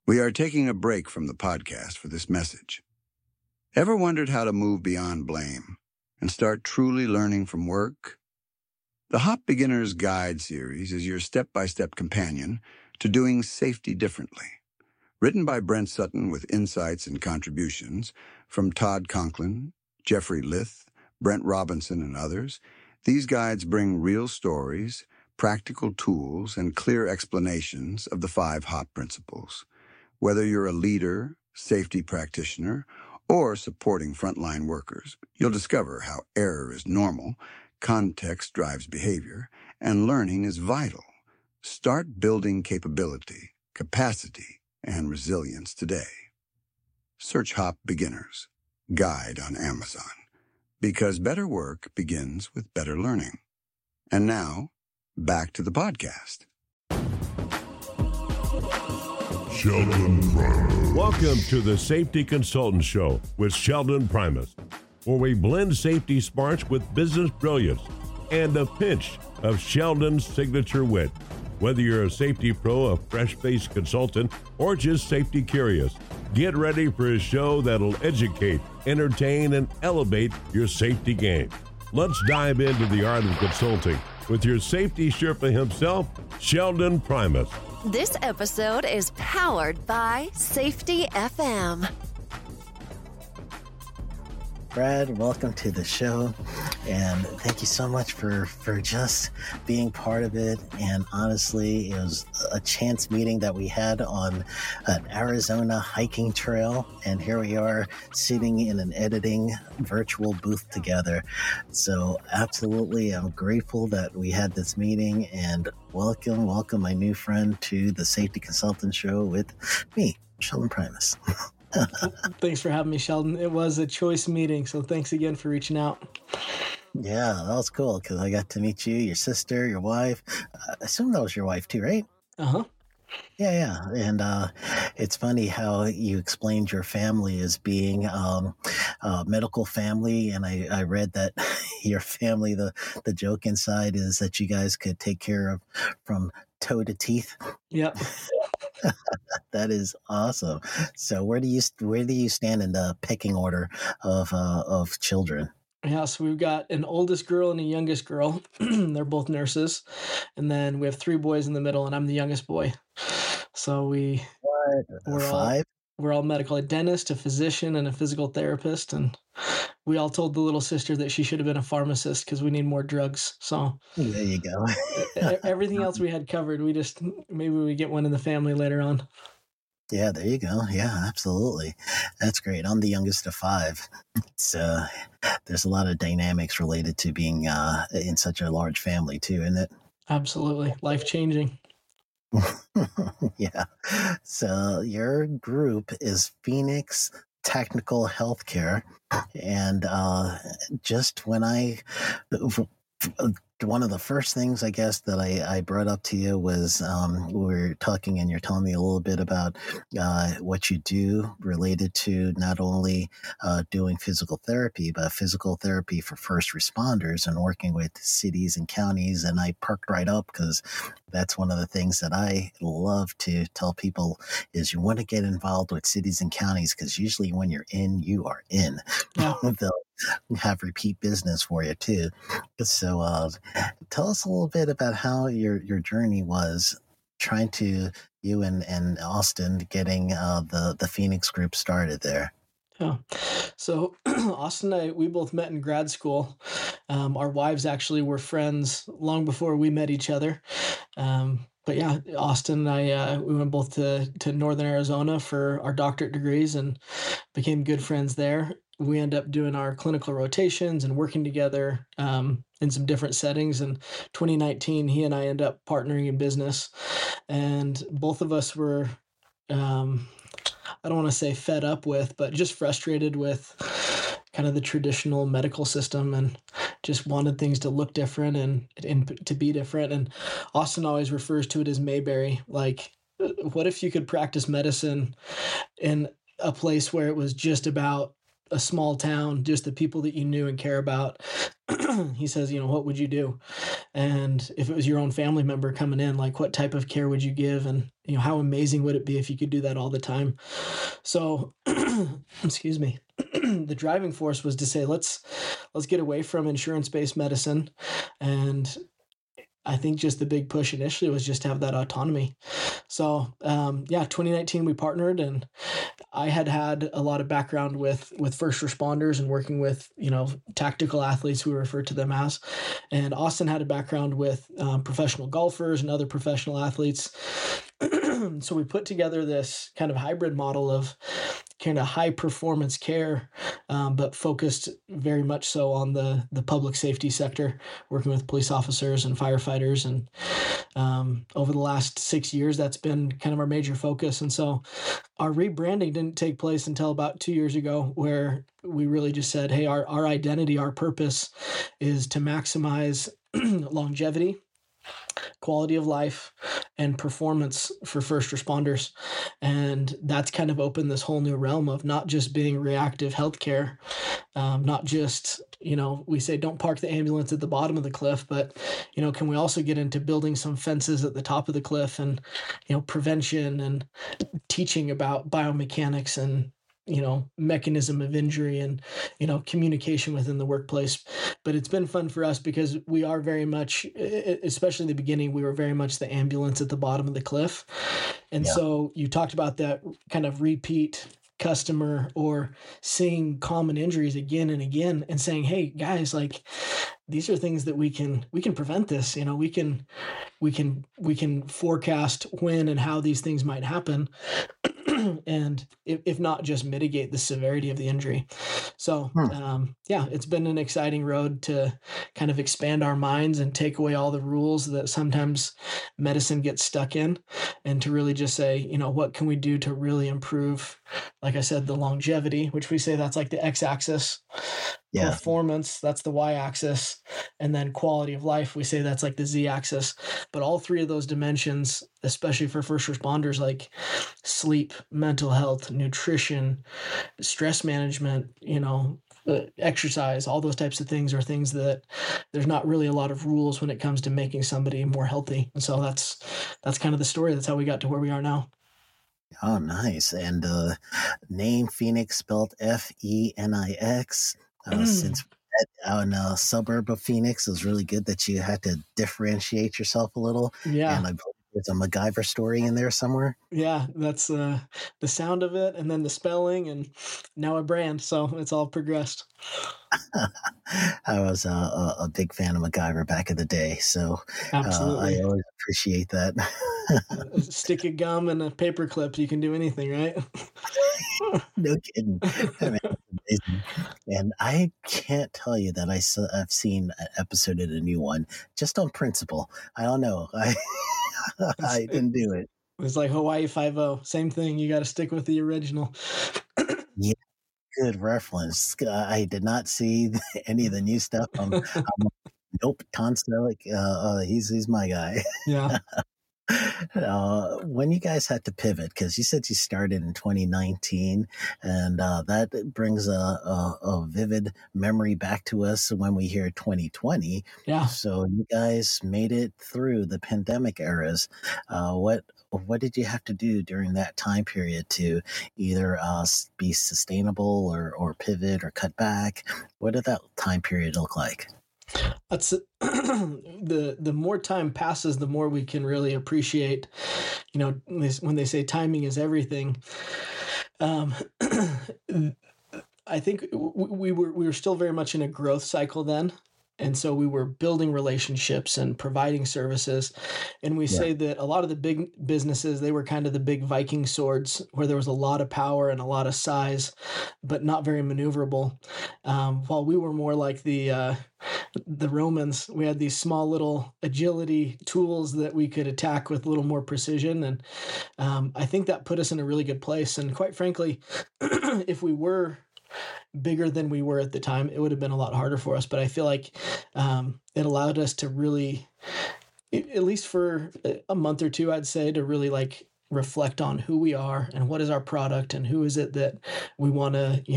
We are taking a break from the podcast for this message. Ever wondered how to move beyond blame and start truly learning from work? The HOP Beginner's Guide series is your step-by-step companion to doing safety differently. Written by Brent Sutton with insights and contributions from Todd Conklin, Jeffrey Lith, Brent Robinson, and others, these guides bring real stories, practical tools, and clear explanations of the 5 HOP principles. Whether you're a leader, safety practitioner, or supporting frontline workers, you'll discover how error is normal, context drives behavior, and learning is vital. Start building capability, capacity, and resilience today. Search HOP Beginner's Guide on Amazon, because better work begins with better learning. And now, back to the podcast. Sheldon Primus. Welcome to the Safety Consultant Show with Sheldon Primus, where we blend safety smarts with business brilliance and a pinch of Sheldon's signature wit. Whether you're a safety pro, a fresh-faced consultant, or just safety curious, get ready for a show that'll educate, entertain, and elevate your safety game. Let's dive into the art of consulting with your safety Sherpa himself, Sheldon Primus. This episode is powered by Safety FM. Brad, welcome to the show, and thank you so much for just being part of it. And honestly, it was a chance meeting that we had on an Arizona hiking trail, and here we are sitting in an editing virtual booth together. So absolutely, I'm grateful that we had this meeting, and welcome my new friend to the Safety Consultant Show with me, Sheldon Primus. Thanks for having me, Sheldon. It was a choice meeting, so thanks again for reaching out. Yeah, that was cool because I got to meet you, your sister, your wife. I assume that was your wife too, right? Uh-huh. Yeah. And it's funny how you explained your family as being a medical family. And I read that your family, the joke inside is that you guys could take care of from toe to teeth. Yep. That is awesome. So where do you stand in the pecking order of children? Yeah, so we've got an oldest girl and a youngest girl. They're both nurses. And then we have 3 boys in the middle, and I'm the youngest boy. So we're 5? We're all medical, a dentist, a physician, and a physical therapist. And we all told the little sister that she should have been a pharmacist because we need more drugs. So there you go. Everything else we had covered. Maybe we get one in the family later on. Yeah, there you go. Yeah, absolutely. That's great. I'm the youngest of 5. So there's a lot of dynamics related to being in such a large family too, isn't it? Absolutely. Life-changing. Yeah. So your group is Phoenix Technical Healthcare. And just when one of the first things, I guess, that I brought up to you was we were talking and you're telling me a little bit about what you do related to not only doing physical therapy, but physical therapy for first responders and working with cities and counties. And I perked right up because that's one of the things that I love to tell people is you want to get involved with cities and counties because usually when you're in, you are in. Yeah. They'll have repeat business for you too. So tell us a little bit about how your journey was trying to, you and Austin getting the Phoenix group started there. Yeah. So Austin and I, we both met in grad school. Our wives actually were friends long before we met each other. But yeah, Austin and I, we went both to Northern Arizona for our doctorate degrees and became good friends there. We ended up doing our clinical rotations and working together in some different settings. In 2019, he and I ended up partnering in business. And both of us were, I don't want to say fed up with, but just frustrated with kind of the traditional medical system and just wanted things to look different and to be different. And Austin always refers to it as Mayberry. Like, what if you could practice medicine in a place where it was just about a small town, just the people that you knew and care about. He says, what would you do? And if it was your own family member coming in, like what type of care would you give? And, how amazing would it be if you could do that all the time? So, excuse me, the driving force was to say, let's get away from insurance-based medicine. And I think just the big push initially was just to have that autonomy. So, 2019 we partnered, and I had a lot of background with first responders and working with, tactical athletes, we refer to them as, and Austin had a background with professional golfers and other professional athletes. So we put together this kind of hybrid model of kind of high performance care, but focused very much so on the public safety sector, working with police officers and firefighters. And over the last 6 years, that's been kind of our major focus. And so our rebranding didn't take place until about 2 years ago, where we really just said, hey, our identity, our purpose is to maximize longevity, quality of life, and performance for first responders. And that's kind of opened this whole new realm of not just being reactive healthcare, not just, we say don't park the ambulance at the bottom of the cliff, but, can we also get into building some fences at the top of the cliff and, prevention and teaching about biomechanics and, mechanism of injury and, communication within the workplace. But it's been fun for us because we are very much, especially in the beginning, we were very much the ambulance at the bottom of the cliff. And so you talked about that kind of repeat customer or seeing common injuries again and again and saying, hey guys, like these are things that we can prevent this, we can forecast when and how these things might happen. And if not, just mitigate the severity of the injury. So, it's been an exciting road to kind of expand our minds and take away all the rules that sometimes medicine gets stuck in, and to really just say, what can we do to really improve, like I said, the longevity, which we say that's like the x-axis, performance, that's the y-axis, and then quality of life, we say that's like the z-axis. But all three of those dimensions, especially for first responders, like sleep, mental health, nutrition, stress management, exercise, all those types of things are things that there's not really a lot of rules when it comes to making somebody more healthy. And so that's kind of the story. That's how we got to where we are now. Oh, nice. And name Phoenix, spelled F-E-N-I-X. Since out in a suburb of Phoenix, it was really good that you had to differentiate yourself a little. Yeah. And I believe there's a MacGyver story in there somewhere. Yeah, that's the sound of it, and then the spelling, and now a brand. So it's all progressed. I was a big fan of MacGyver back in the day, so absolutely. I always appreciate that. A stick of gum and a paper clip, you can do anything, right? No kidding. I mean, it's amazing. And I can't tell you that I've seen an episode of the new one just on principle. I don't know. I didn't do it. It's like Hawaii Five-0. Same thing. You got to stick with the original. Yeah. Good reference. I did not see any of the new stuff. Nope, Tom Selleck. He's my guy. Yeah. When you guys had to pivot, because you said you started in 2019, and that brings a vivid memory back to us when we hear 2020. Yeah. So you guys made it through the pandemic eras. What did you have to do during that time period to either be sustainable or pivot or cut back? What did that time period look like? That's the more time passes, the more we can really appreciate, when they say timing is everything. I think we were still very much in a growth cycle then. And so we were building relationships and providing services. And we say that a lot of the big businesses, they were kind of the big Viking swords where there was a lot of power and a lot of size, but not very maneuverable. While we were more like the Romans, we had these small little agility tools that we could attack with a little more precision. And I think that put us in a really good place. And quite frankly, if we were bigger than we were at the time, it would have been a lot harder for us. But I feel like it allowed us to really, at least for a month or two, I'd say, to really reflect on who we are and what is our product and who is it that we want to,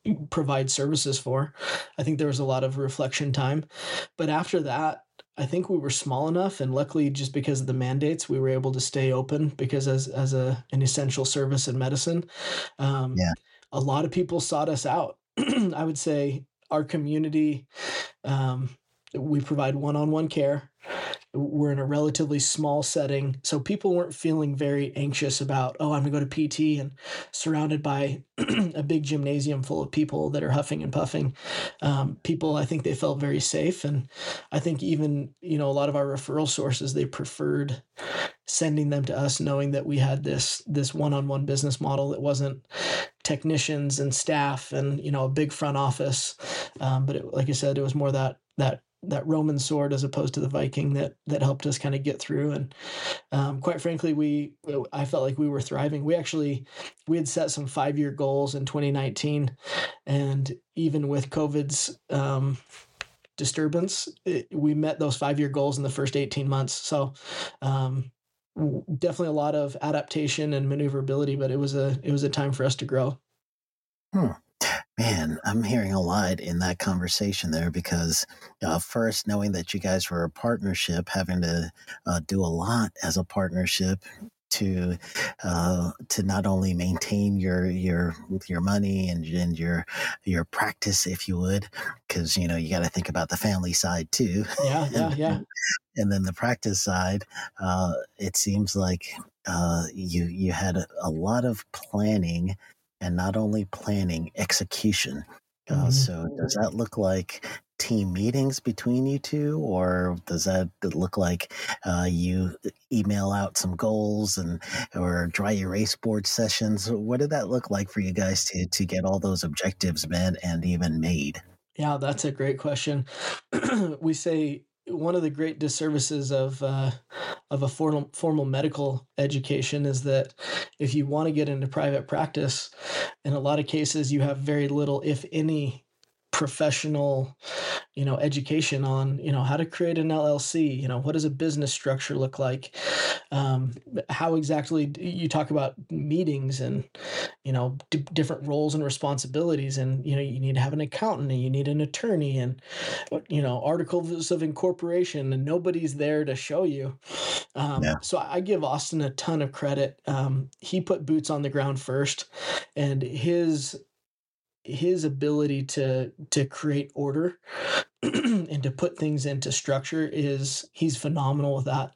provide services for. I think there was a lot of reflection time. But after that, I think we were small enough, and luckily, just because of the mandates, we were able to stay open because as an essential service in medicine, Yeah. a lot of people sought us out. I would say our community, we provide one-on-one care. We're in a relatively small setting, so people weren't feeling very anxious about, oh, I'm going to go to PT and surrounded by a big gymnasium full of people that are huffing and puffing. People, I think they felt very safe, and I think even a lot of our referral sources, they preferred sending them to us, knowing that we had this one-on-one business model that wasn't technicians and staff and a big front office, but like I said, it was more that Roman sword as opposed to the Viking that helped us kind of get through. And quite frankly, I felt like we were thriving. We had set some 5-year goals in 2019, and even with COVID's disturbance, we met those 5-year goals in the first 18 months. So definitely a lot of adaptation and maneuverability, but it was a time for us to grow. Man, I'm hearing a lot in that conversation there because first, knowing that you guys were a partnership, having to do a lot as a partnership to not only maintain your money and your practice, if you would, because you got to think about the family side too. Yeah. And then the practice side, it seems like you had a lot of planning. And not only planning, execution. So does that look like team meetings between you two, or does that look like you email out some goals or dry erase board sessions? What did that look like for you guys to get all those objectives met and even made? Yeah, that's a great question. We say one of the great disservices of a formal medical education is that if you want to get into private practice, in a lot of cases you have very little, if any, professional education on how to create an LLC, what does a business structure look like, how exactly you talk about meetings and different roles and responsibilities, and you need to have an accountant and you need an attorney and articles of incorporation, and nobody's there to show you. So I give Austin a ton of credit. He put boots on the ground first, and his ability to create order and to put things into structure he's phenomenal with that.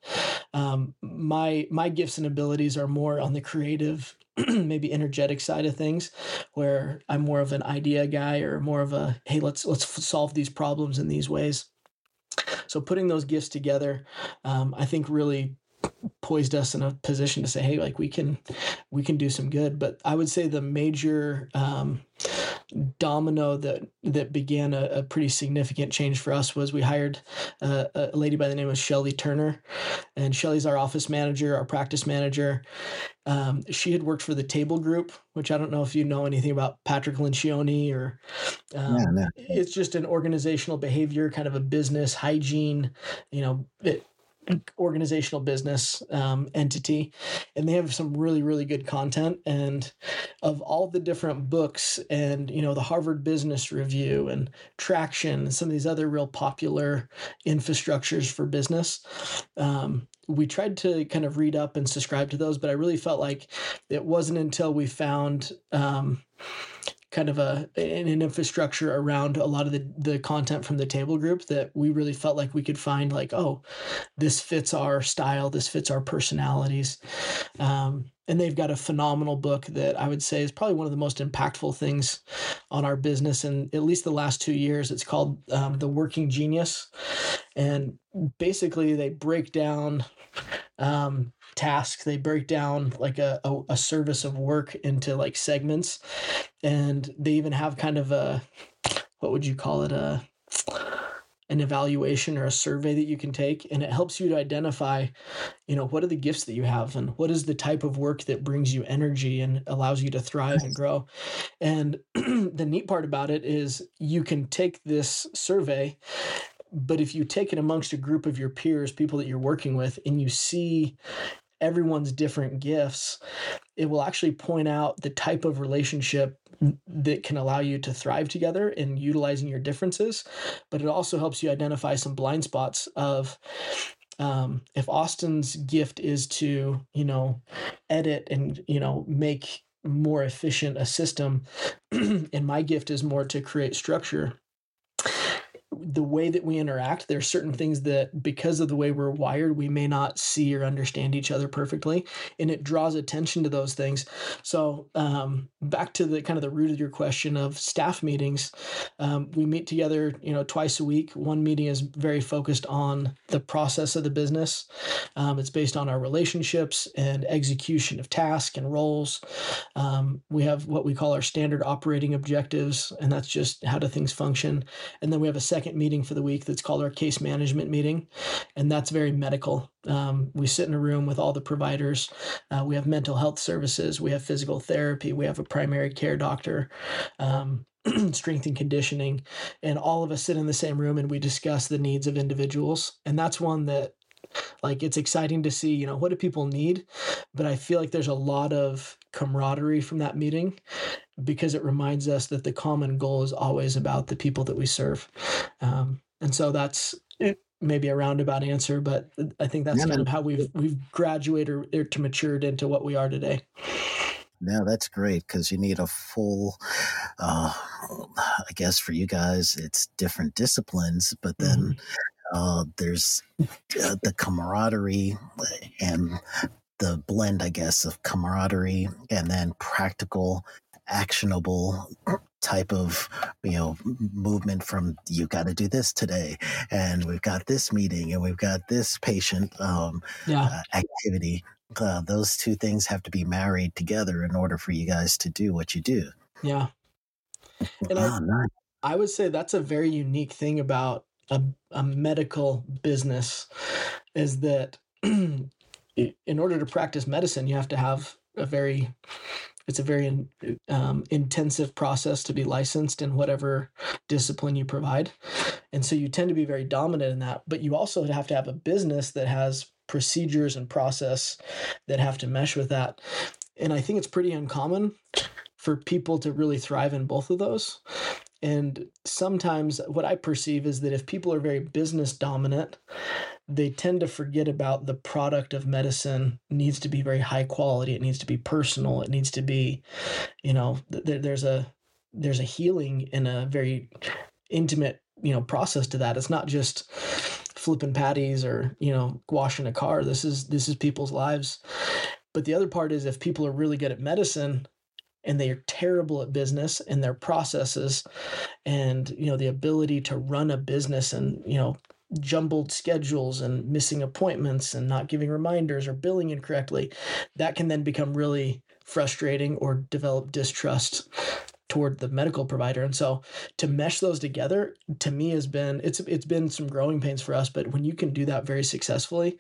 My gifts and abilities are more on the creative, maybe energetic side of things, where I'm more of an idea guy or more of a, hey, let's solve these problems in these ways. So putting those gifts together, I think really poised us in a position to say, hey, like we can do some good. But I would say the major domino that began a pretty significant change for us was we hired a lady by the name of Shelly Turner, and Shelly's our office manager, our practice manager. She had worked for the Table Group, which I don't know if you know anything about Patrick Lencioni or No. It's just an organizational behavior, kind of a business hygiene, organizational business entity, and they have some really, really good content. And of all the different books and the Harvard Business Review and Traction and some of these other real popular infrastructures for business, we tried to kind of read up and subscribe to those, but I really felt like it wasn't until we found kind of an infrastructure around a lot of the content from the Table Group that we really felt like we could find like, oh, this fits our style, this fits our personalities. And they've got a phenomenal book that I would say is probably one of the most impactful things on our business in at least the last 2 years. It's called The Working Genius. And basically they break down tasks. They break down like a service of work into like segments. And they even have kind of what would you call it? An evaluation or a survey that you can take, and it helps you to identify, what are the gifts that you have and what is the type of work that brings you energy and allows you to thrive and grow. And the neat part about it is you can take this survey, but if you take it amongst a group of your peers, people that you're working with, and you see everyone's different gifts, it will actually point out the type of relationship that can allow you to thrive together in utilizing your differences, but it also helps you identify some blind spots of if Austin's gift is to, edit and, make more efficient a system, and my gift is more to create structure, the way that we interact, there's certain things that because of the way we're wired, we may not see or understand each other perfectly. And it draws attention to those things. So back to the kind of the root of your question of staff meetings, we meet together, twice a week. One meeting is very focused on the process of the business. It's based on our relationships and execution of tasks and roles. We have what we call our standard operating objectives, and that's just how do things function. And then we have a second meeting for the week that's called our case management meeting, and that's very medical. We sit in a room with all the providers. We have mental health services, we have physical therapy, we have a primary care doctor, strength and conditioning, and all of us sit in the same room and we discuss the needs of individuals. And that's one that, like, it's exciting to see, what do people need? But I feel like there's a lot of camaraderie from that meeting because it reminds us that the common goal is always about the people that we serve. And so that's maybe a roundabout answer, but I think that's kind of how we've graduated or to matured into what we are today. Yeah, that's great because you need a full, I guess for you guys, it's different disciplines, but then there's the camaraderie and the blend, I guess, of camaraderie and then practical, actionable type of, movement from you got to do this today. And we've got this meeting and we've got this patient activity. Those two things have to be married together in order for you guys to do what you do. Yeah. And I would say that's a very unique thing about a medical business is that in order to practice medicine, you have to have it's a very intensive process to be licensed in whatever discipline you provide. And so you tend to be very dominant in that, but you also have to have a business that has procedures and process that have to mesh with that. And I think it's pretty uncommon for people to really thrive in both of those. And sometimes what I perceive is that if people are very business dominant, they tend to forget about the product of medicine needs to be very high quality. It needs to be personal. It needs to be, there's a healing in a very intimate, process to that. It's not just flipping patties or, washing a car. This is people's lives. But the other part is if people are really good at medicine and they are terrible at business and their processes and, the ability to run a business and, jumbled schedules and missing appointments and not giving reminders or billing incorrectly, that can then become really frustrating or develop distrust toward the medical provider. And so to mesh those together, to me, it's been some growing pains for us. But when you can do that very successfully,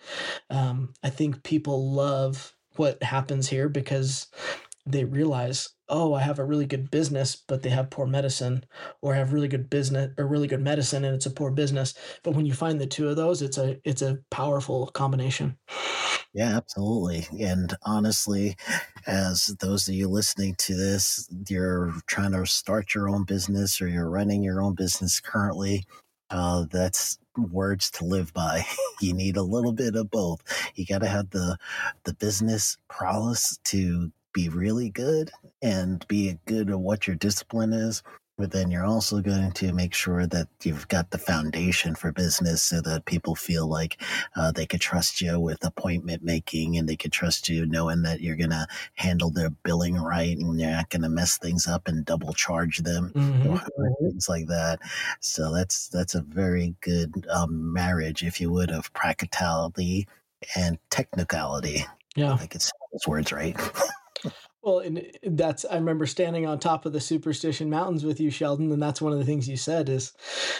I think people love what happens here because they realize, oh, I have a really good business, but they have poor medicine, or I have really good business or really good medicine and it's a poor business. But when you find the two of those, it's a powerful combination. Yeah, absolutely. And honestly, as those of you listening to this, you're trying to start your own business or you're running your own business currently, that's words to live by. You need a little bit of both. You got to have the business prowess to be really good and be good at what your discipline is, but then you're also going to make sure that you've got the foundation for business so that people feel like they could trust you with appointment making and they could trust you knowing that you're going to handle their billing right and you're not going to mess things up and double charge them or things like that. So that's a very good marriage, if you would, of practicality and technicality. Yeah. I think it's those words, right? Well, and I remember standing on top of the Superstition Mountains with you, Sheldon, and that's one of the things you said is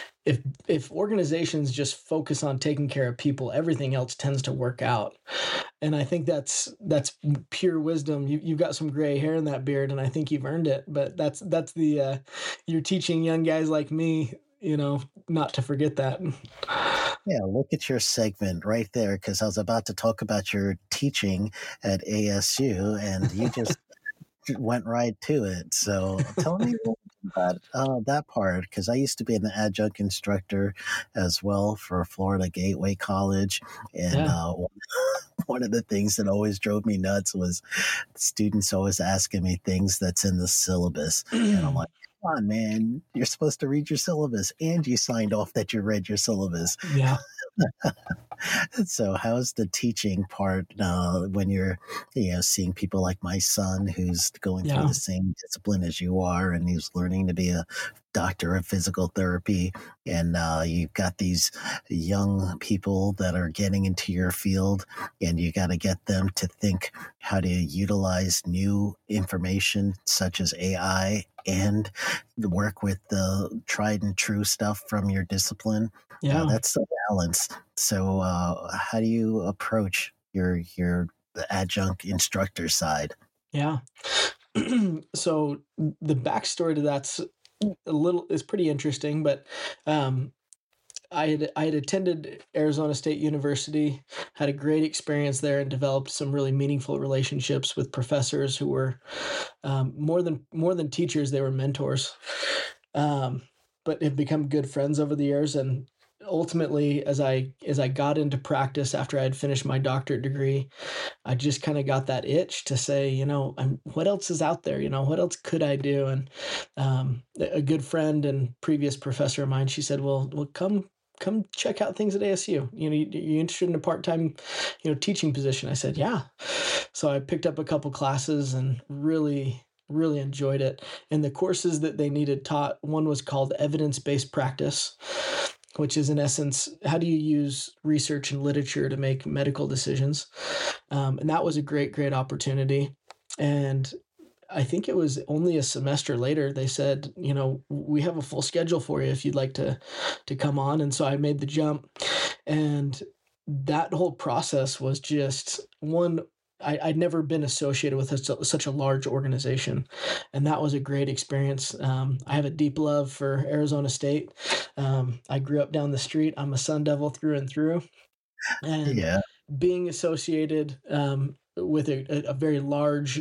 if organizations just focus on taking care of people, everything else tends to work out. And I think that's pure wisdom. You've got some gray hair in that beard, and I think you've earned it. But that's the you're teaching young guys like me, not to forget that. Yeah, look at your segment right there, because I was about to talk about your teaching at ASU, and you just went right to it. So tell me about that part, because I used to be an adjunct instructor as well for Florida Gateway College, and Yeah. one of the things that always drove me nuts was students always asking me things that's in the syllabus, and I'm like, come on, man, you're supposed to read your syllabus, and you signed off that you read your syllabus. Yeah. So how's the teaching part when you're seeing people like my son who's going through Yeah. the same discipline as you are, and he's learning to be a doctor of physical therapy, and you've got these young people that are getting into your field, and you got to get them to think how to utilize new information such as AI and work with the tried and true stuff from your discipline. Yeah. That's the balance. So how do you approach your adjunct instructor side? Yeah. So the backstory to that's is pretty interesting, but I had attended Arizona State University, had a great experience there, and developed some really meaningful relationships with professors who were more than teachers; they were mentors. But have become good friends over the years, and ultimately, as I got into practice after I had finished my doctorate degree, I just kind of got that itch to say, what else is out there? What else could I do? And a good friend and previous professor of mine, she said, well, come check out things at ASU. You interested in a part-time, teaching position? I said, yeah. So I picked up a couple classes and really enjoyed it. And the courses that they needed taught, one was called evidence-based practice, which is in essence, how do you use research and literature to make medical decisions? And that was a great opportunity. And I think it was only a semester later, they said, we have a full schedule for you if you'd like to come on. And so I made the jump, and that whole process was just one. I'd never been associated with such a large organization, and that was a great experience. I have a deep love for Arizona State. I grew up down the street. I'm a Sun Devil through and through, and Yeah. being associated with a very large,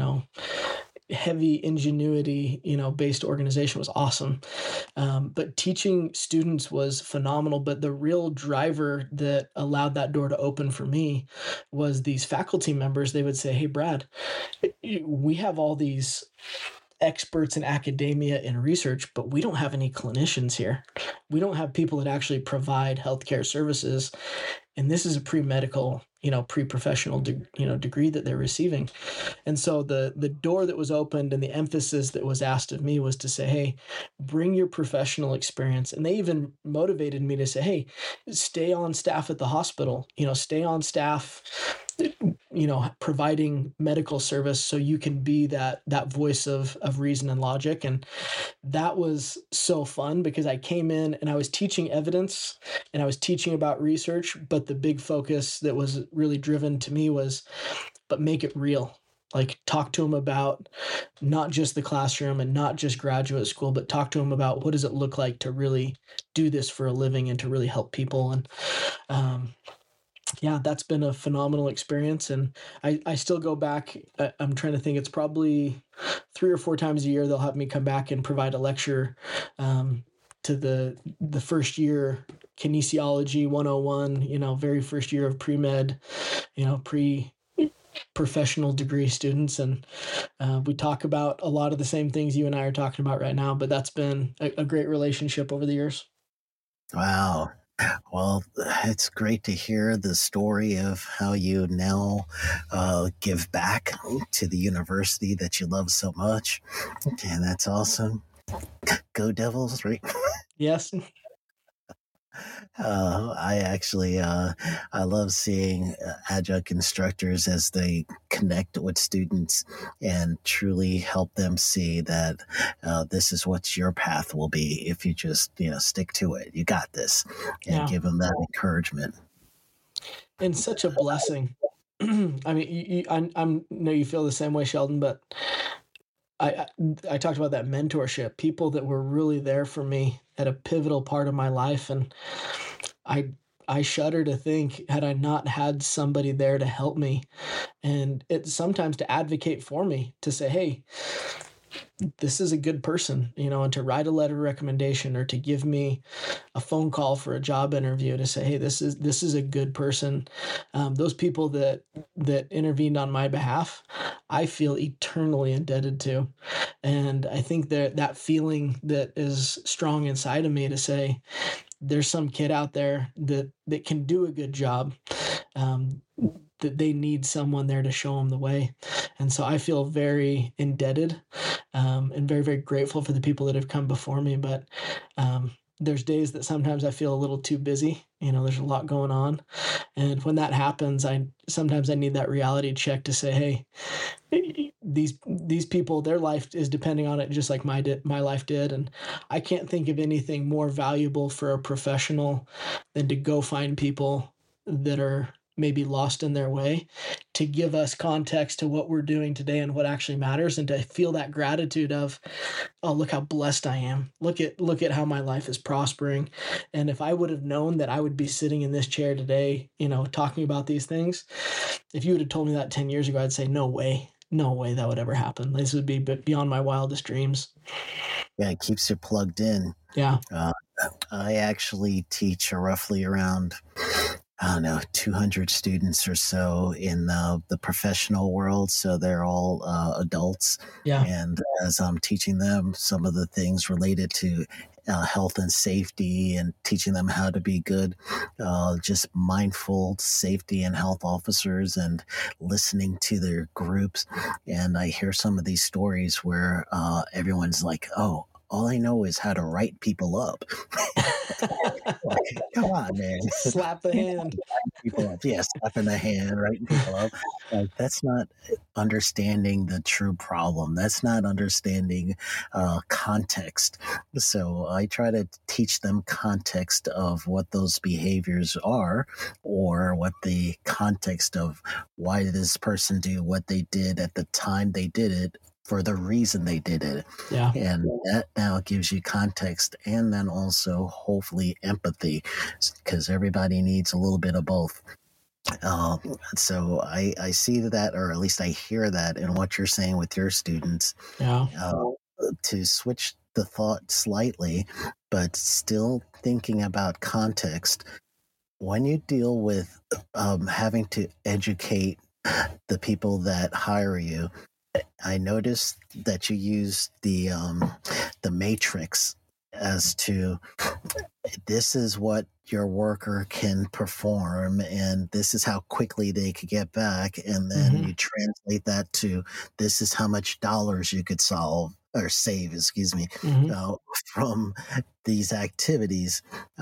heavy ingenuity, based organization was awesome. But teaching students was phenomenal. But the real driver that allowed that door to open for me was these faculty members. They would say, hey, Brad, we have all these experts in academia and research, but we don't have any clinicians here. We don't have people that actually provide healthcare services. And this is a pre-medical, pre-professional, degree that they're receiving. And so the door that was opened and the emphasis that was asked of me was to say, hey, bring your professional experience. And they even motivated me to say, hey, stay on staff at the hospital, stay on staff, providing medical service so you can be that voice of reason and logic. And that was so fun because I came in and I was teaching evidence and I was teaching about research, but the big focus that was really driven to me was, but make it real. Like talk to them about not just the classroom and not just graduate school, but talk to them about what does it look like to really do this for a living and to really help people. And yeah, that's been a phenomenal experience. And I still go back. I'm trying to think, it's probably 3 or 4 times a year they'll have me come back and provide a lecture to the first year kinesiology 101, very first year of pre-med, pre-professional degree students. And we talk about a lot of the same things you and I are talking about right now, but that's been a great relationship over the years. Wow. Well, it's great to hear the story of how you now give back to the university that you love so much. And that's awesome. Go Devils, right? Yes. I actually, I love seeing adjunct instructors as they connect with students and truly help them see that this is what your path will be if you just, stick to it. You got this, and give them that encouragement. And such a blessing. I mean, I know you feel the same way, Sheldon, but I talked about that mentorship, people that were really there for me at a pivotal part of my life. And I I shudder to think, had I not had somebody there to help me, and it's sometimes to advocate for me, to say, hey, this is a good person, and to write a letter of recommendation, or to give me a phone call for a job interview, to say, hey, this is a good person. Those people that intervened on my behalf, I feel eternally indebted to. And I think that feeling that is strong inside of me to say, there's some kid out there that can do a good job, that they need someone there to show them the way. And so I feel very indebted, and very, very grateful for the people that have come before me. But there's days that sometimes I feel a little too busy. There's a lot going on. And when that happens, sometimes I need that reality check to say, hey, these people, their life is depending on it just like my life did. And I can't think of anything more valuable for a professional than to go find people that are maybe lost in their way, to give us context to what we're doing today and what actually matters, and to feel that gratitude of, oh, look how blessed I am. Look at how my life is prospering. And if I would have known that I would be sitting in this chair today, talking about these things, if you would have told me that 10 years ago, I'd say, no way that would ever happen. This would be beyond my wildest dreams. Yeah, it keeps you plugged in. Yeah. I actually teach roughly around, 200 students or so in the professional world. So they're all adults. Yeah. And as I'm teaching them some of the things related to health and safety, and teaching them how to be good, just mindful safety and health officers, and listening to their groups. And I hear some of these stories where everyone's like, oh, all I know is how to write people up. Like, come on, man. Slap the hand. People up. Yeah, slapping the hand, writing people up. Like, that's not understanding the true problem. That's not understanding context. So I try to teach them context of what those behaviors are, or what the context of why did this person do what they did at the time they did it, for the reason they did it. Yeah. And that now gives you context, and then also hopefully empathy, because everybody needs a little bit of both. So I see that, or at least I hear that in what you're saying with your students. Yeah. To switch the thought slightly, but still thinking about context, when you deal with having to educate the people that hire you, I noticed that you use the matrix as to, this is what your worker can perform, and this is how quickly they could get back, and then you translate that to, this is how much dollars you could save, from these activities.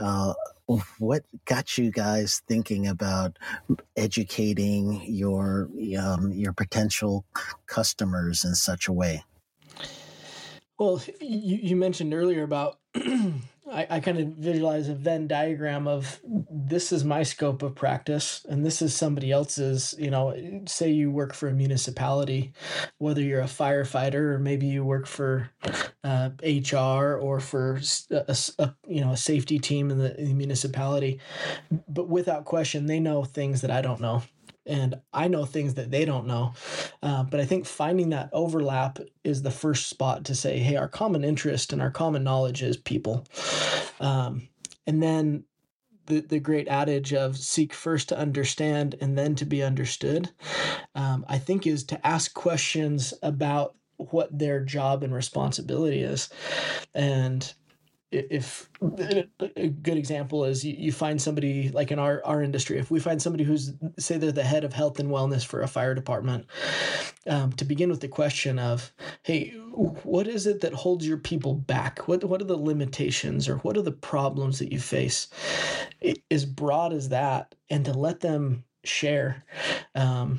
What got you guys thinking about educating your potential customers in such a way? Well, you mentioned earlier about I kind of visualize a Venn diagram of, this is my scope of practice and this is somebody else's. Say you work for a municipality, whether you're a firefighter or maybe you work for HR or for a safety team in the municipality. But without question, they know things that I don't know. And I know things that they don't know. But I think finding that overlap is the first spot to say, hey, our common interest and our common knowledge is people. And then the great adage of seek first to understand and then to be understood, I think is to ask questions about what their job and responsibility is. And if a good example is you find somebody like in our industry, if we find somebody who's, say they're the head of health and wellness for a fire department, to begin with the question of, hey, what is it that holds your people back? What are the limitations, or what are the problems that you face? As broad as that, and to let them share. A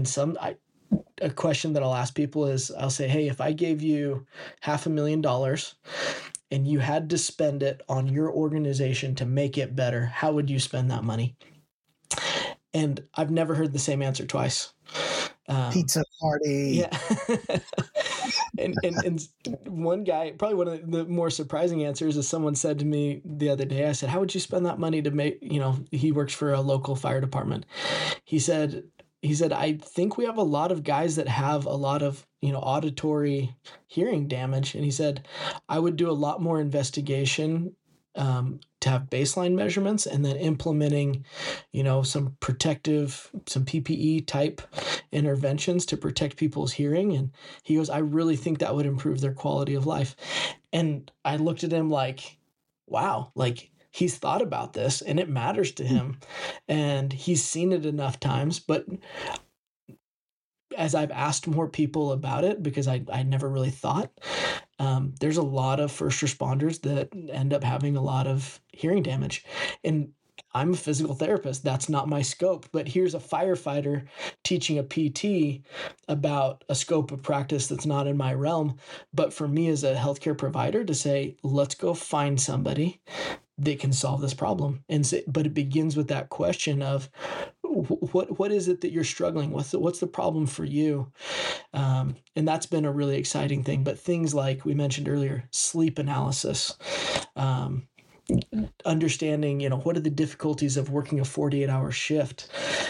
question that I'll ask people is, I'll say, hey, if I gave you $500,000 and you had to spend it on your organization to make it better, how would you spend that money? And I've never heard the same answer twice. Pizza party. Yeah. And one guy, probably one of the more surprising answers is someone said to me the other day, I said, how would you spend that money to make, he works for a local fire department. He said, I think we have a lot of guys that have a lot of, auditory hearing damage. And he said, I would do a lot more investigation to have baseline measurements and then implementing, some PPE type interventions to protect people's hearing. And he goes, I really think that would improve their quality of life. And I looked at him like, wow, like he's thought about this and it matters to him and he's seen it enough times. But as I've asked more people about it, because I never really thought, there's a lot of first responders that end up having a lot of hearing damage. And I'm a physical therapist. That's not my scope. But here's a firefighter teaching a PT about a scope of practice that's not in my realm. But for me as a healthcare provider to say, let's go find somebody that can solve this problem. But it begins with that question of, what is it that you're struggling with? What's the problem for you? And that's been a really exciting thing. But things like we mentioned earlier, sleep analysis, understanding, what are the difficulties of working a 48-hour shift?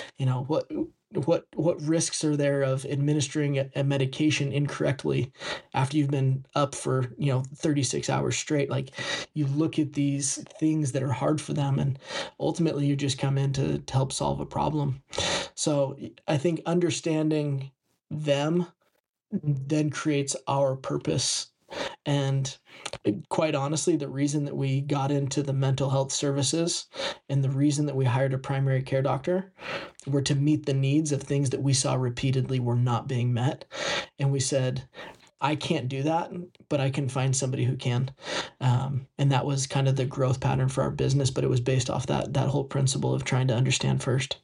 What risks are there of administering a medication incorrectly after you've been up for 36 hours straight? Like, you look at these things that are hard for them, and ultimately you just come in to help solve a problem. So I think understanding them then creates our purpose. And quite honestly, the reason that we got into the mental health services and the reason that we hired a primary care doctor were to meet the needs of things that we saw repeatedly were not being met. And we said, I can't do that, but I can find somebody who can. And that was kind of the growth pattern for our business, but it was based off that whole principle of trying to understand first.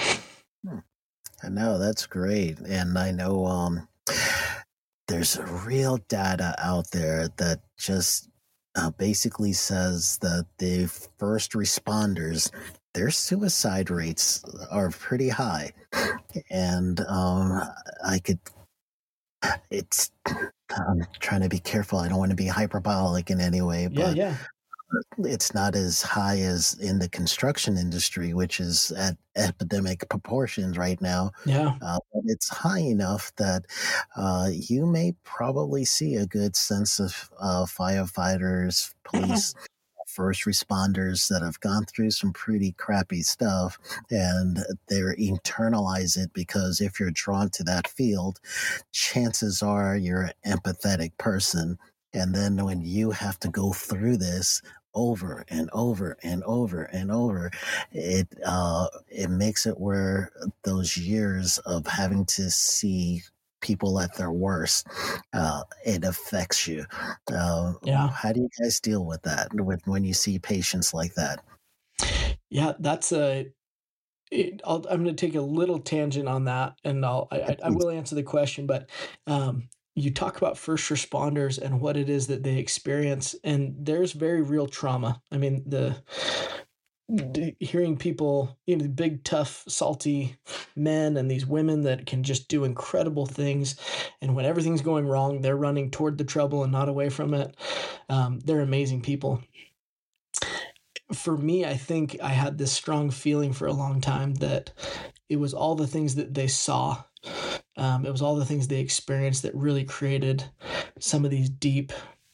I know, that's great. And I know there's real data out there that just basically says that the first responders, their suicide rates are pretty high. And I'm trying to be careful. I don't want to be hyperbolic in any way, but it's not as high as in the construction industry, which is at epidemic proportions right now. But it's high enough that you may probably see a good sense of firefighters, police, first responders that have gone through some pretty crappy stuff, and they're internalize it because if you're drawn to that field, chances are you're an empathetic person. And then when you have to go through this over and over and over and over, it makes it where those years of having to see people at their worst, it affects you. How do you guys deal with that when you see patients like that? Yeah, that's I'm going to take a little tangent on that, and I will answer the question, but you talk about first responders and what it is that they experience, and there's very real trauma. I mean, hearing people, the big, tough, salty men and these women that can just do incredible things, and when everything's going wrong, they're running toward the trouble and not away from it. They're amazing people. For me, I think I had this strong feeling for a long time that it was all the things that they saw. It was all the things they experienced that really created some of these deep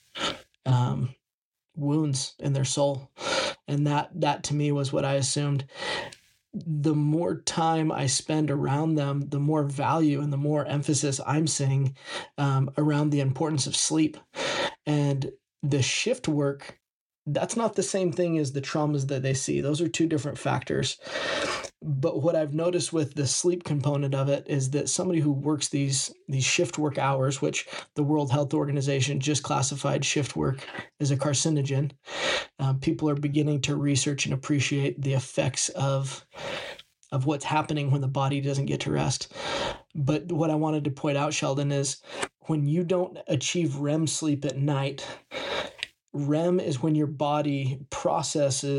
wounds in their soul. And that to me was what I assumed. The more time I spend around them, the more value and the more emphasis I'm seeing around the importance of sleep. And the shift work, that's not the same thing as the traumas that they see. Those are two different factors. But what I've noticed with the sleep component of it is that somebody who works these shift work hours, which the World Health Organization just classified shift work as a carcinogen, people are beginning to research and appreciate the effects of what's happening when the body doesn't get to rest. But what I wanted to point out, Sheldon, is when you don't achieve REM sleep at night, REM is when your body processes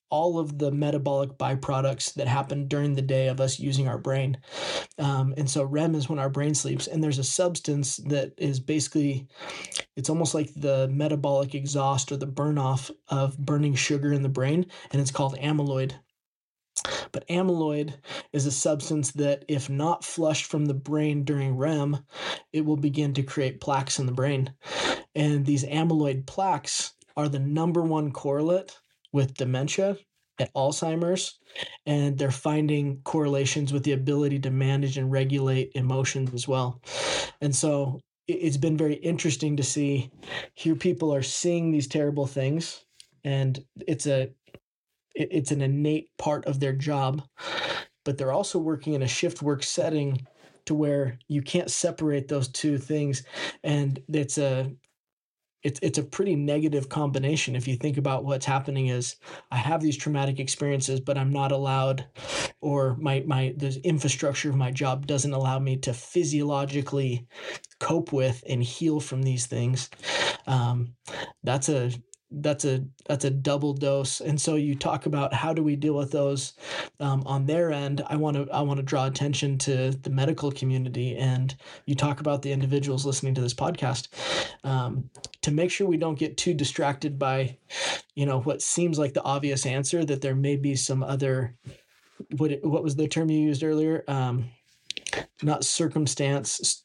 all of the metabolic byproducts that happen during the day of us using our brain. And so REM is when our brain sleeps. And there's a substance that is basically, it's almost like the metabolic exhaust or the burn off of burning sugar in the brain. And it's called amyloid. But amyloid is a substance that, if not flushed from the brain during REM, it will begin to create plaques in the brain. And these amyloid plaques are the number one correlate with dementia and Alzheimer's, and they're finding correlations with the ability to manage and regulate emotions as well. And so it's been very interesting to see here people are seeing these terrible things, and it's an innate part of their job, but they're also working in a shift work setting to where you can't separate those two things. And it's a pretty negative combination. If you think about what's happening is I have these traumatic experiences, but I'm not allowed, or the infrastructure of my job doesn't allow me to physiologically cope with and heal from these things. That's a double dose. And so you talk about how do we deal with those on their end. I want to draw attention to the medical community, and you talk about the individuals listening to this podcast to make sure we don't get too distracted by, what seems like the obvious answer, that there may be some other, what was the term you used earlier? Not circumstance.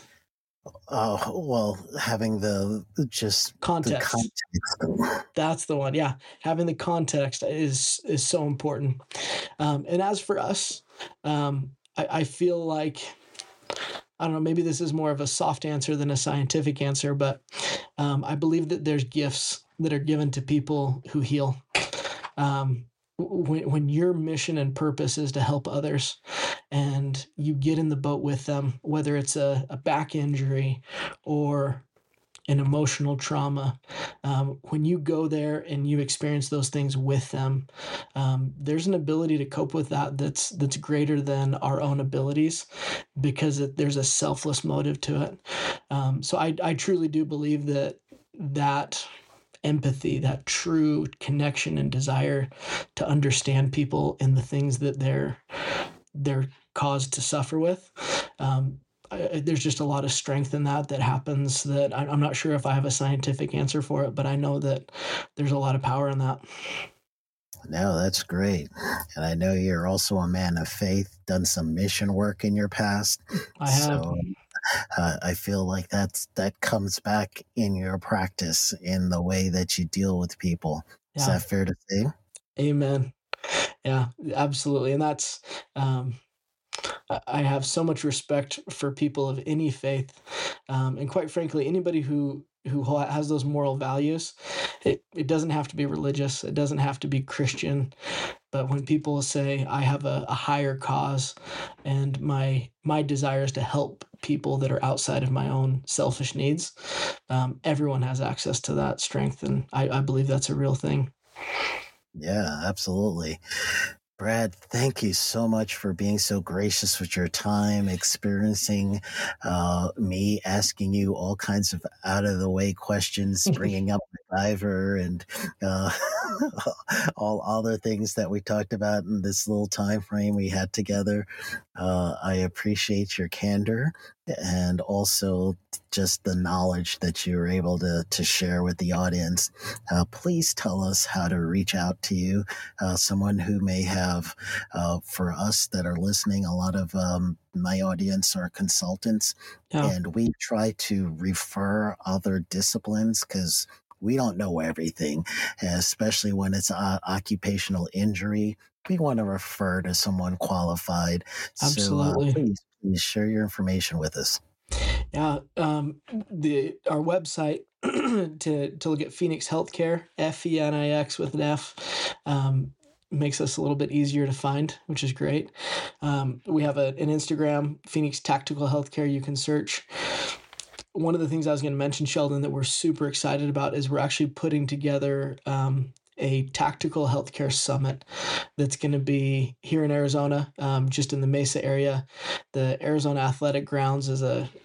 Well, having the context. The context. That's the one. Yeah. Having the context is so important. And as for us, I feel like, I don't know, maybe this is more of a soft answer than a scientific answer, but I believe that there's gifts that are given to people who heal. When your mission and purpose is to help others, and you get in the boat with them, whether it's a back injury or an emotional trauma, when you go there and you experience those things with them, there's an ability to cope with that's greater than our own abilities, because there's a selfless motive to it. So I truly do believe that empathy, that true connection and desire to understand people and the things that they're caused to suffer with. There's just a lot of strength in that happens that I'm not sure if I have a scientific answer for it, but I know that there's a lot of power in that. No, that's great. And I know you're also a man of faith, done some mission work in your past. I have. So I feel like that comes back in your practice, in the way that you deal with people. Yeah. Is that fair to say? Amen. Yeah, absolutely. And that's, I have so much respect for people of any faith. And quite frankly, anybody who has those moral values, it doesn't have to be religious. It doesn't have to be Christian. But when people say, I have a higher cause, and my desire is to help people that are outside of my own selfish needs, everyone has access to that strength. And I believe that's a real thing. Yeah, absolutely. Brad, thank you so much for being so gracious with your time, experiencing me asking you all kinds of out-of-the-way questions, bringing up MacGyver and all other things that we talked about in this little time frame we had together. I appreciate your candor, and also just the knowledge that you were able to share with the audience. Please tell us how to reach out to you, someone who may have, for us that are listening, a lot of my audience are consultants, and we try to refer other disciplines because we don't know everything, especially when it's occupational injury. We want to refer to someone qualified. Absolutely. So please share your information with us. Yeah. Our website to look at Phoenix Healthcare, FENIX with an F, makes us a little bit easier to find, which is great. We have an Instagram, Phoenix Tactical Healthcare, you can search. One of the things I was going to mention, Sheldon, that we're super excited about is we're actually putting together a tactical healthcare summit that's going to be here in Arizona, just in the Mesa area. The Arizona Athletic Grounds is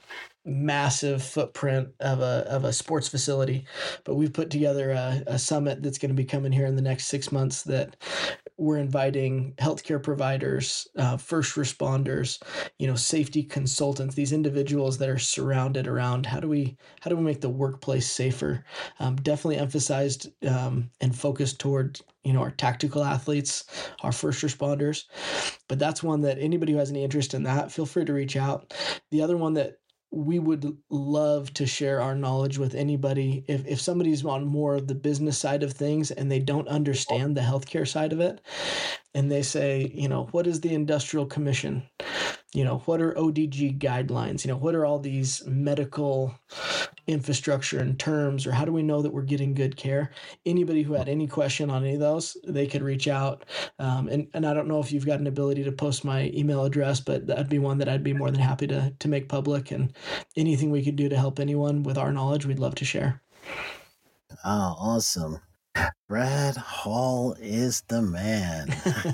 massive footprint of a sports facility, but we've put together a summit that's going to be coming here in the next 6 months that we're inviting healthcare providers, first responders, safety consultants, these individuals that are surrounded around how do we make the workplace safer. Definitely emphasized and focused toward our tactical athletes, our first responders. But that's one that anybody who has any interest in that, feel free to reach out. The other one that we would love to share our knowledge with anybody. If somebody's on more of the business side of things and they don't understand the healthcare side of it, and they say, what is the Industrial Commission? What are ODG guidelines? What are all these medical infrastructure and terms, or how do we know that we're getting good care? Anybody who had any question on any of those, they could reach out. And I don't know if you've got an ability to post my email address, but that'd be one that I'd be more than happy to make public, and anything we could do to help anyone with our knowledge, we'd love to share. Oh, awesome. Brad Hall is the man.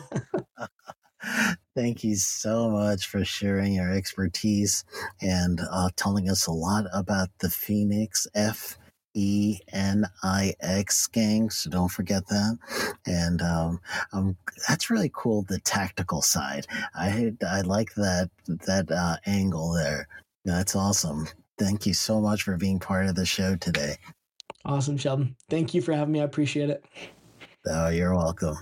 Thank you so much for sharing your expertise and telling us a lot about the Phoenix FENIX gang. So don't forget that. And that's really cool. The tactical side. I like that angle there. That's awesome. Thank you so much for being part of the show today. Awesome, Sheldon. Thank you for having me. I appreciate it. Oh, you're welcome.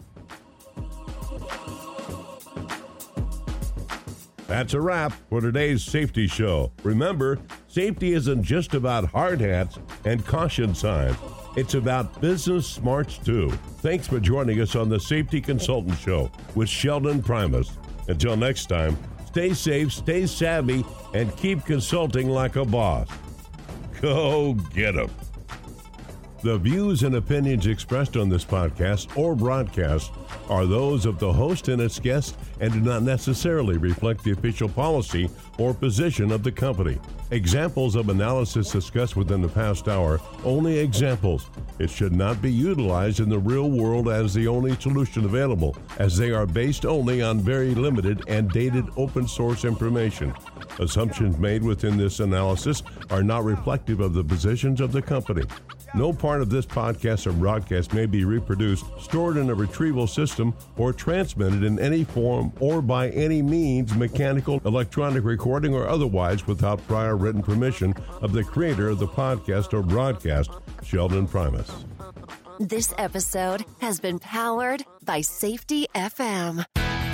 That's a wrap for today's Safety Show. Remember, safety isn't just about hard hats and caution signs. It's about business smarts, too. Thanks for joining us on the Safety Consultant Show with Sheldon Primus. Until next time, stay safe, stay savvy, and keep consulting like a boss. Go get 'em. The views and opinions expressed on this podcast or broadcast are those of the host and its guests and do not necessarily reflect the official policy or position of the company. Examples of analysis discussed within the past hour, only examples. It should not be utilized in the real world as the only solution available, as they are based only on very limited and dated open source information. Assumptions made within this analysis are not reflective of the positions of the company. No part of this podcast or broadcast may be reproduced, stored in a retrieval system, or transmitted in any form or by any means, mechanical, electronic recording, or otherwise, without prior written permission of the creator of the podcast or broadcast, Sheldon Primus. This episode has been powered by Safety FM.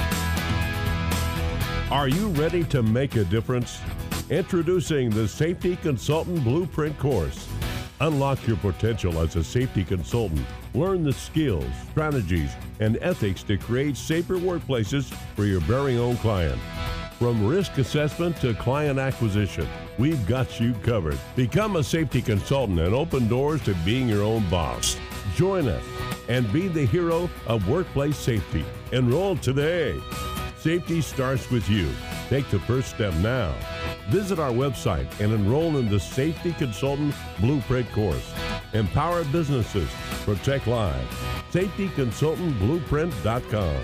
Are you ready to make a difference? Introducing the Safety Consultant Blueprint course. Unlock your potential as a safety consultant. Learn the skills, strategies, and ethics to create safer workplaces for your very own client. From risk assessment to client acquisition, we've got you covered. Become a safety consultant and open doors to being your own boss. Join us and be the hero of workplace safety. Enroll today. Safety starts with you. Take the first step now. Visit our website and enroll in the Safety Consultant Blueprint course. Empower businesses. Protect lives. SafetyConsultantBlueprint.com.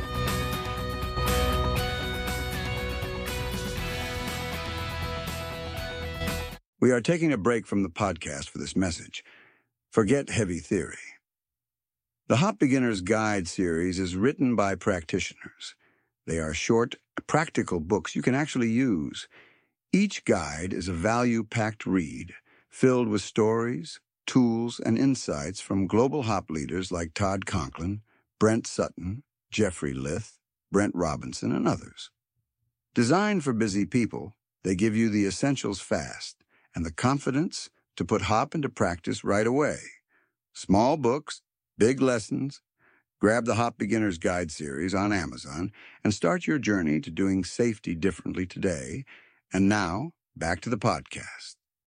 We are taking a break from the podcast for this message. Forget heavy theory. The Hop Beginner's Guide series is written by practitioners. They are short, practical books you can actually use. Each guide is a value-packed read filled with stories, tools, and insights from global hop leaders like Todd Conklin, Brent Sutton, Jeffrey Lith, Brent Robinson, and others. Designed for busy people, they give you the essentials fast and the confidence to put hop into practice right away. Small books, big lessons. Grab the Hop Beginner's Guide series on Amazon and start your journey to doing safety differently today. And now, back to the podcast.